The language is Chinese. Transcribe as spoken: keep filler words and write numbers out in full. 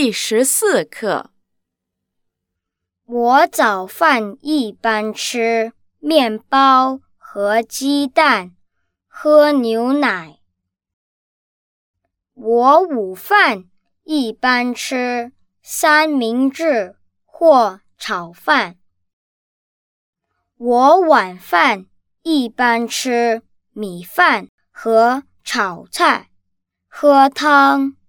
第十四课。 我早饭一般吃面包和鸡蛋，喝牛奶。我午饭一般吃三明治或炒饭。我晚饭一般吃米饭和炒菜，喝汤。